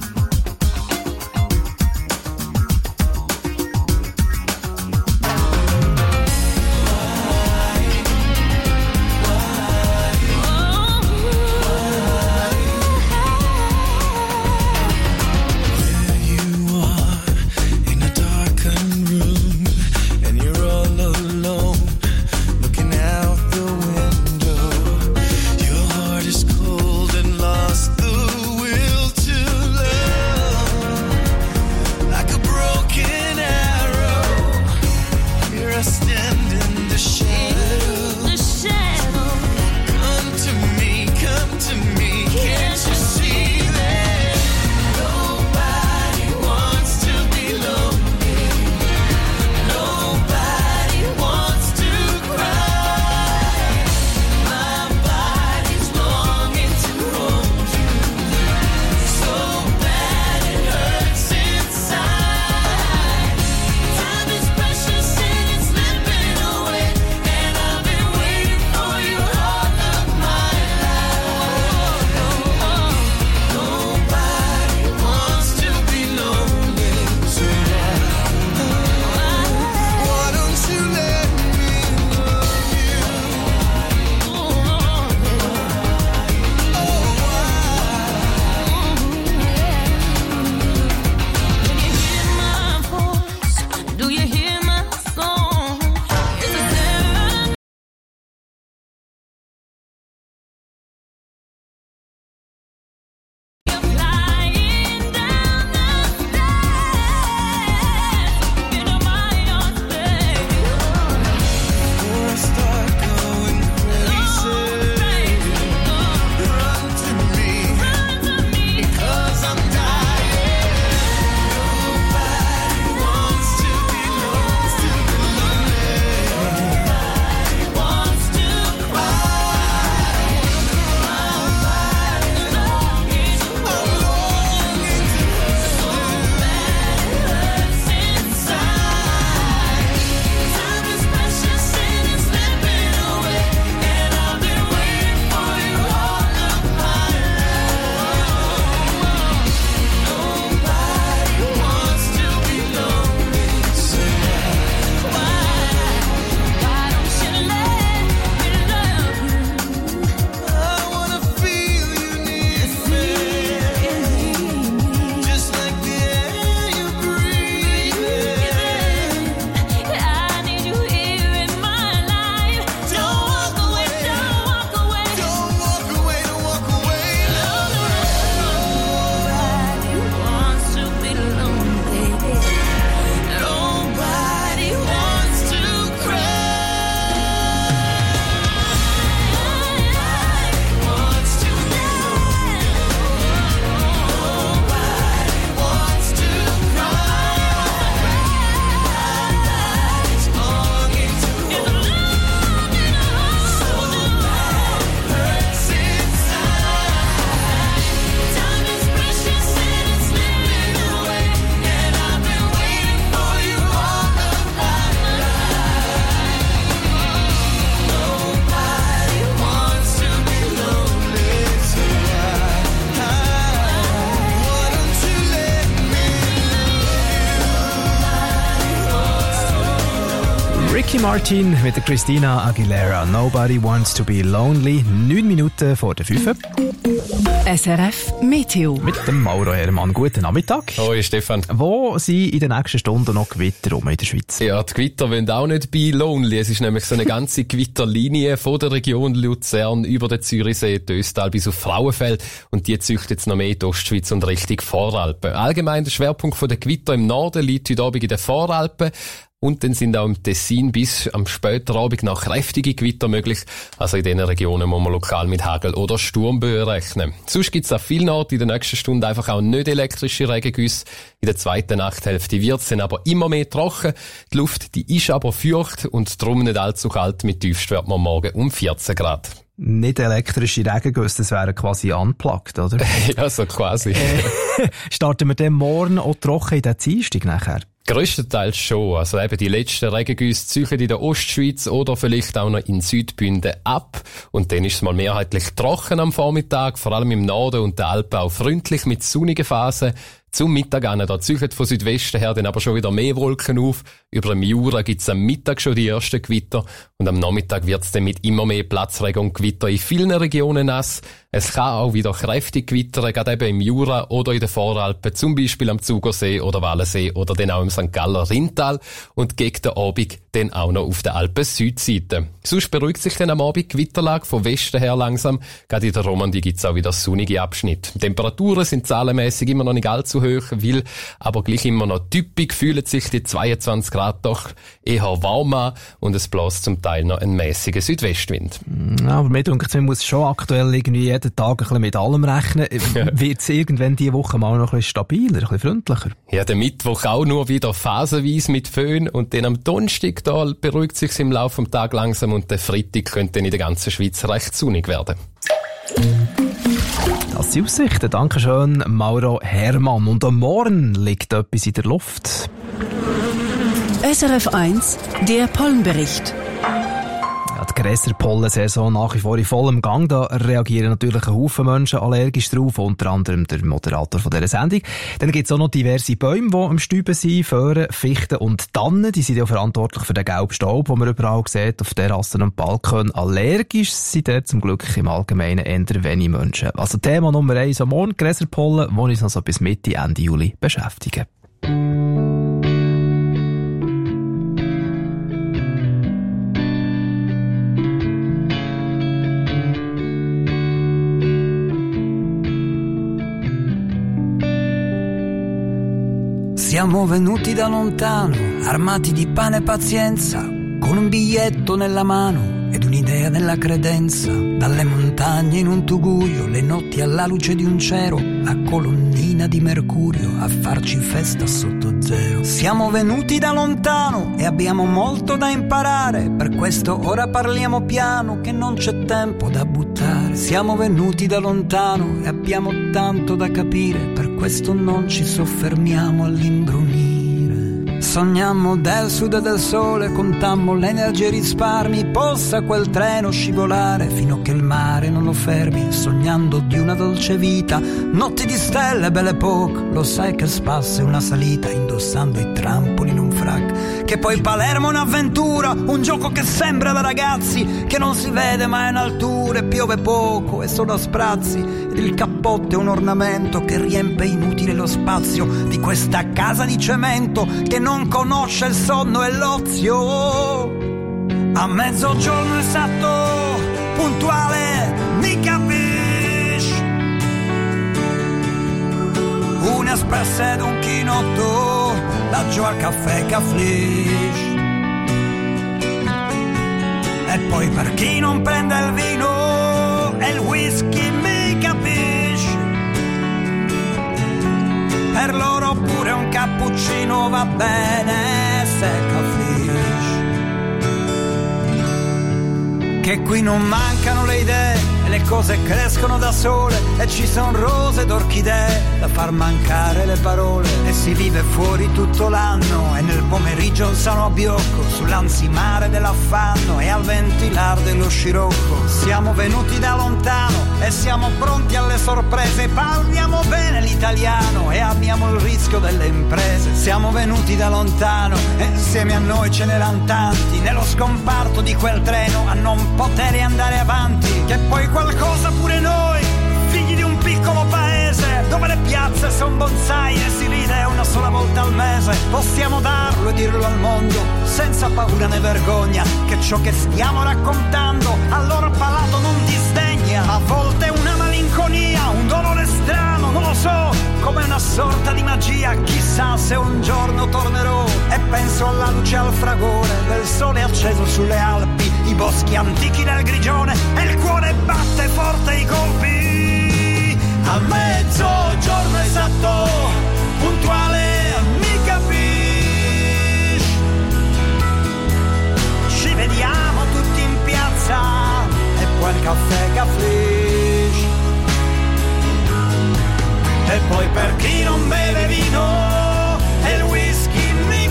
Speaker 7: Ricky Martin mit der Christina Aguilera. Nobody wants to be lonely. Neun Minuten vor der fünf.
Speaker 6: S R F Meteo.
Speaker 7: Mit dem Mauro Hermann. Guten Nachmittag.
Speaker 3: Hoi Stefan.
Speaker 7: Wo sind in den nächsten Stunden noch Gewitter rum in der Schweiz?
Speaker 3: Ja, die Gewitter wollen auch nicht be lonely. Es ist nämlich so eine ganze Gewitterlinie von der Region Luzern über den Zürichsee, Östal bis auf Frauenfeld. Und die züchtet jetzt noch mehr in die Ostschweiz und Richtung Voralpen. Allgemein der Schwerpunkt der Gewitter im Norden liegt heute Abend in den Voralpen. Und dann sind auch im Tessin bis am späten Abend noch kräftige Gewitter möglich. Also in diesen Regionen muss man lokal mit Hagel oder Sturmböen rechnen. Sonst gibt es an vielen Orten in der nächsten Stunde einfach auch nicht elektrische Regengüsse. In der zweiten Nachthälfte wird es dann aber immer mehr trocken. Die Luft, die ist aber feucht und darum nicht allzu kalt. Mit Tiefstwert man morgen um vierzehn Grad.
Speaker 7: Nicht elektrische Regengüsse, das wäre quasi unplugged, oder?
Speaker 3: Ja, so quasi.
Speaker 7: Starten wir dann morgen auch trocken in den Dienstag nachher?
Speaker 3: Grösstenteils schon. Also eben die letzten Regengüsse ziehen in der Ostschweiz oder vielleicht auch noch in Südbünden ab. Und dann ist es mal mehrheitlich trocken am Vormittag, vor allem im Norden und den Alpen auch freundlich mit sonnigen Phasen. Zum Mittag an, da ziehen von Südwesten her dann aber schon wieder mehr Wolken auf. Über dem Jura gibt's am Mittag schon die ersten Gewitter und am Nachmittag wird's dann mit immer mehr Platzregen und Gewitter in vielen Regionen nass. Es kann auch wieder kräftig gewittern, gerade eben im Jura oder in den Voralpen, zum Beispiel am Zugersee oder Wallensee oder dann auch im Sankt Galler Rintal und gegen den Abend dann auch noch auf der Alpen-Südseite. Sonst beruhigt sich dann am Abend die Gewitterlage von Westen her langsam. Gerade in der Romandie gibt's auch wieder sonnige Abschnitte. Temperaturen sind zahlenmässig immer noch nicht allzu hoch, weil aber gleich immer noch typisch fühlen sich die zweiundzwanzig Grad doch eher warm an und es bläst zum Teil noch ein mäßiger Südwestwind.
Speaker 7: Ja, aber mir denke, man muss schon aktuell irgendwie jeden Tag ein bisschen mit allem rechnen. Wird es irgendwann diese Woche mal noch ein bisschen stabiler, ein bisschen freundlicher?
Speaker 3: Ja, der Mittwoch auch nur wieder phasenweise mit Föhn und dann am Donnerstag da beruhigt sich im Laufe des Tages langsam und der Freitag könnte dann in der ganzen Schweiz recht sonnig werden.
Speaker 7: Das sind Aussichten. Dankeschön, Mauro Hermann. Und am Morgen liegt etwas in der Luft.
Speaker 6: S R F eins, der Pollenbericht.
Speaker 7: Ja, die Gräserpollensaison nach wie vor in vollem Gang. Da reagieren natürlich ein Haufen Menschen allergisch drauf, unter anderem der Moderator von dieser Sendung. Dann gibt es auch noch diverse Bäume, die am Stäuben sind, Föhren, Fichten und Tannen. Die sind ja verantwortlich für den gelben Staub, den man überall sieht, auf Terrassen und Balkonen. Allergisch sind dort zum Glück im Allgemeinen eher wenige Menschen. Also Thema Nummer eins am Morgen, Gräserpollen, die uns noch so bis Mitte, Ende Juli beschäftigen.
Speaker 2: Siamo venuti da lontano, armati di pane e pazienza, con un biglietto nella mano ed un'idea nella credenza. Dalle montagne in un tugurio, le notti alla luce di un cero, la colonnina di Mercurio a farci festa sotto zero. Siamo venuti da lontano e abbiamo molto da imparare, per questo ora parliamo piano che non c'è tempo da buttare. Siamo venuti da lontano e abbiamo tanto da capire, per questo non ci soffermiamo all'imbrunire. Sognammo del sud e del sole, contammo le energie e risparmi, possa quel treno scivolare fino a che il mare non lo fermi, sognando di una dolce vita, notti di stelle, belle poche, lo sai che spasso è una salita, indossando i trampoli in un frac, che poi Palermo è un'avventura, un gioco che sembra da ragazzi, che non si vede ma è in altura e piove poco e solo a sprazzi, ed il cappotto è un ornamento che riempie inutile lo spazio di questa casa di cemento che non conosce il sonno e l'ozio. A mezzogiorno esatto, puntuale, mi capisci? Un espresso ed un chinotto, laggiù al caffè che affligge. E poi per chi non prende il vino e il whisky, mi capisci? Per loro pure un cappuccino va bene se capisci. Che qui non mancano le idee e le cose crescono da sole e ci son rose ed orchidee da far mancare le parole e si vive fuori tutto l'anno e nel pomeriggio un sano abbiocco sull'ansimare dell'affanno e al ventilar dello scirocco. Siamo venuti da lontano e siamo pronti alle sorprese, parliamo bene l'italiano e amiamo il rischio delle imprese. Siamo venuti da lontano e insieme a noi ce n'eran tanti nello scomparto di quel treno a non poter andare avanti, che poi qualcosa pure noi, figli di un piccolo paese dove le piazze son bonsai e si ride una sola volta al mese, possiamo darlo e dirlo al mondo senza paura né vergogna, che ciò che stiamo raccontando al loro palato non disdegna. A volte una malinconia, un dolore strano, non lo so, come una sorta di magia, chissà se un giorno tornerò e penso alla luce al fragore del sole acceso sulle Alpi, i boschi antichi del Grigione e il cuore batte forte i colpi. A mezzogiorno esatto, puntuale, mi capisci? Ci vediamo tutti in piazza e poi il caffè che affligge. E poi per chi non beve vino e il whisky mi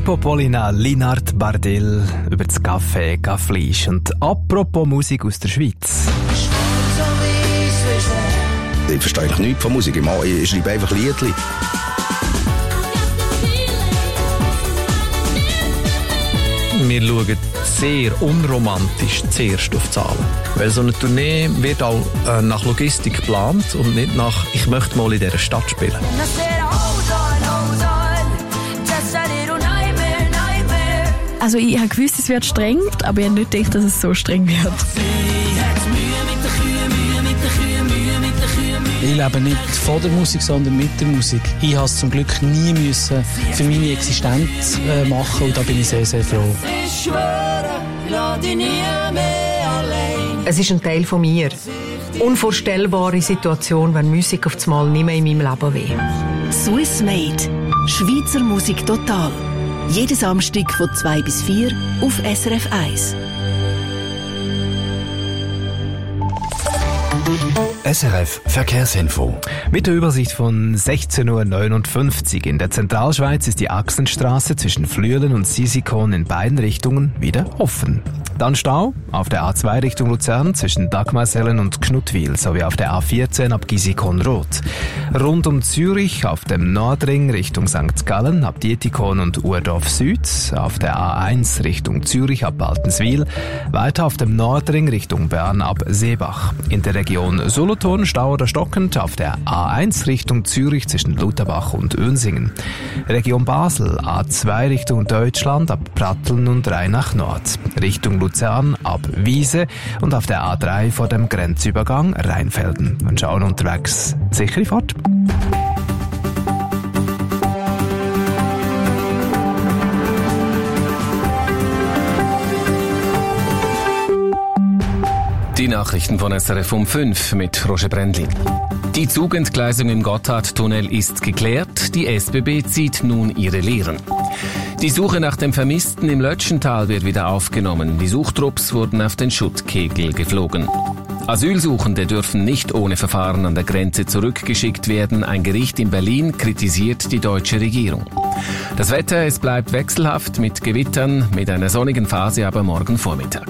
Speaker 7: Filippo Polina, Linard Bardell über das Café Gafflisch. Und apropos Musik aus der Schweiz.
Speaker 4: Ich verstehe eigentlich nichts von Musik. Ich schreibe einfach Liedli.
Speaker 22: Wir schauen sehr unromantisch zuerst auf Zahlen. Weil so eine Tournee wird auch äh, nach Logistik geplant und nicht nach «ich möchte mal in dieser Stadt spielen».
Speaker 11: Also ich habe gewusst, es wird streng, aber ich habe nicht gedacht, dass es so streng wird.
Speaker 23: Ich lebe nicht von der Musik, sondern mit der Musik. Ich musste es zum Glück nie müssen für meine Existenz äh, machen und da bin ich sehr, sehr froh.
Speaker 24: Ich schwöre, lass dich nie mehr allein.
Speaker 25: Es ist ein Teil von mir. Unvorstellbare Situation, wenn Musik auf einmal nicht mehr in meinem Leben wäre.
Speaker 6: Swiss Made. Schweizer Musik total. Jeden Samstag von zwei bis vier auf S R F eins.
Speaker 13: S R F Verkehrsinfo.
Speaker 7: Mit der Übersicht von sechzehn Uhr neunundfünfzig. In der Zentralschweiz ist die Achsenstraße zwischen Flüelen und Sisikon in beiden Richtungen wieder offen. Dann Stau auf der A zwei Richtung Luzern zwischen Dagmarsellen und Knuttwil sowie auf der A vierzehn ab Gisikon-Rot. Rund um Zürich auf dem Nordring Richtung Sankt Gallen ab Dietikon und Urdorf Süd. Auf der A eins Richtung Zürich ab Baltenswil. Weiter auf dem Nordring Richtung Bern ab Seebach. In der Region Solothurn Stau oder stockend auf der A eins Richtung Zürich zwischen Lutherbach und Önsingen. Region Basel A zwei Richtung Deutschland ab Pratteln und Rheinach Nord. Richtung Luzern ab Wiese und auf der A drei vor dem Grenzübergang Rheinfelden. Und schauen unterwegs sichere Fahrt.
Speaker 3: Die Nachrichten von S R F um fünf mit Roger Brändli. Die Zugentgleisung im Gotthardtunnel ist geklärt. Die S B B zieht nun ihre Lehren. Die Suche nach dem Vermissten im Lötschental wird wieder aufgenommen. Die Suchtrupps wurden auf den Schuttkegel geflogen. Asylsuchende dürfen nicht ohne Verfahren an der Grenze zurückgeschickt werden. Ein Gericht in Berlin kritisiert die deutsche Regierung. Das Wetter, es bleibt wechselhaft mit Gewittern, mit einer sonnigen Phase aber morgen Vormittag.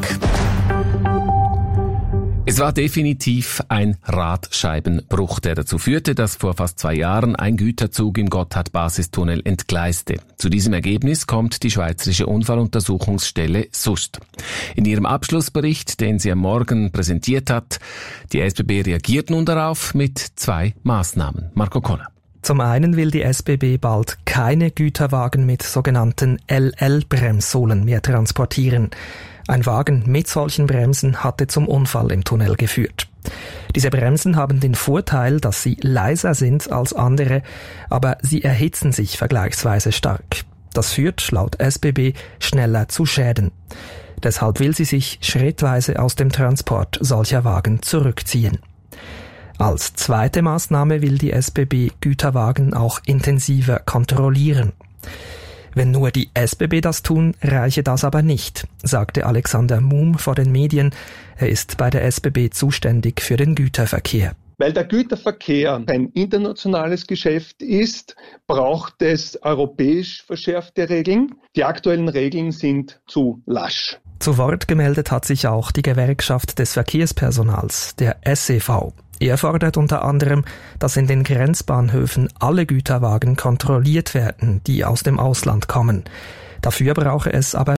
Speaker 3: Es war definitiv ein Radscheibenbruch, der dazu führte, dass vor fast zwei Jahren ein Güterzug im Gotthard-Basistunnel entgleiste. Zu diesem Ergebnis kommt die Schweizerische Unfalluntersuchungsstelle S U S T. In ihrem Abschlussbericht, den sie am Morgen präsentiert hat, die S B B reagiert nun darauf mit zwei Maßnahmen. Marco Kohler.
Speaker 26: Zum einen will die S B B bald keine Güterwagen mit sogenannten L L-Bremssohlen mehr transportieren. Ein Wagen mit solchen Bremsen hatte zum Unfall im Tunnel geführt. Diese Bremsen haben den Vorteil, dass sie leiser sind als andere, aber sie erhitzen sich vergleichsweise stark. Das führt, laut S B B, schneller zu Schäden. Deshalb will sie sich schrittweise aus dem Transport solcher Wagen zurückziehen. Als zweite Maßnahme will die S B B Güterwagen auch intensiver kontrollieren. Wenn nur die S B B das tun, reiche das aber nicht, sagte Alexander Muhm vor den Medien. Er ist bei der S B B zuständig für den Güterverkehr.
Speaker 27: Weil der Güterverkehr ein internationales Geschäft ist, braucht es europäisch verschärfte Regeln. Die aktuellen Regeln sind zu lasch.
Speaker 26: Zu Wort gemeldet hat sich auch die Gewerkschaft des Verkehrspersonals, der S E V. Er fordert unter anderem, dass in den Grenzbahnhöfen alle Güterwagen kontrolliert werden, die aus dem Ausland kommen. Dafür brauche es aber